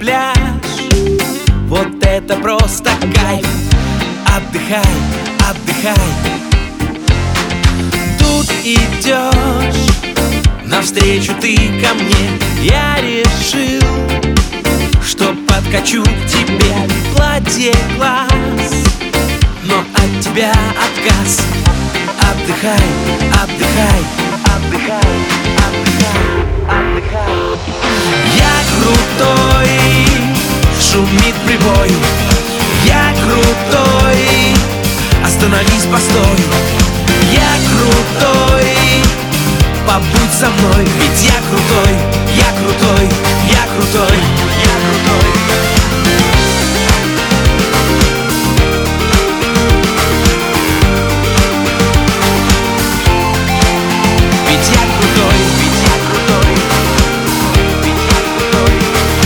пляж. Вот это просто кайф. Отдыхай, отдыхай. Тут идешь, навстречу ты ко мне. Я решил, что подкачу к тебе. Платье класс, но от тебя отказ. Отдыхай, отдыхай, отдыхай, отдыхай, отдыхай. Я крутой, шумит прибой. Я крутой, остановись, постой. Я крутой, побудь со мной. Ведь я крутой, я крутой, я крутой, я крутой. Ведь я крутой, ведь я крутой, ведь я крутой.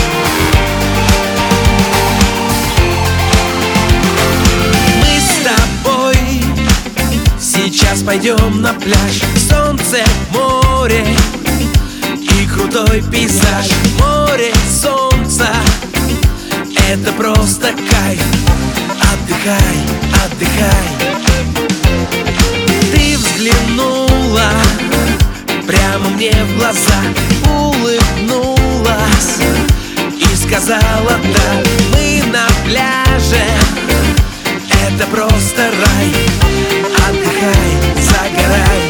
Мы с тобой сейчас пойдем на пляж. Солнце, море и крутой пейзаж. Море, солнце, это просто кайф. Отдыхай, отдыхай. Ты взглянула прямо мне в глаза, улыбнулась и сказала да. Мы на пляже, это просто рай. Отдыхай, загорай.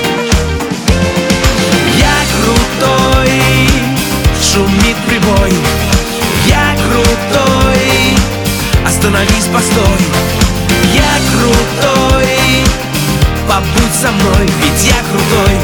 Я крутой, шумит прибой. Я крутой, остановись, постой. Я крутой, побудь со мной. Ведь я крутой,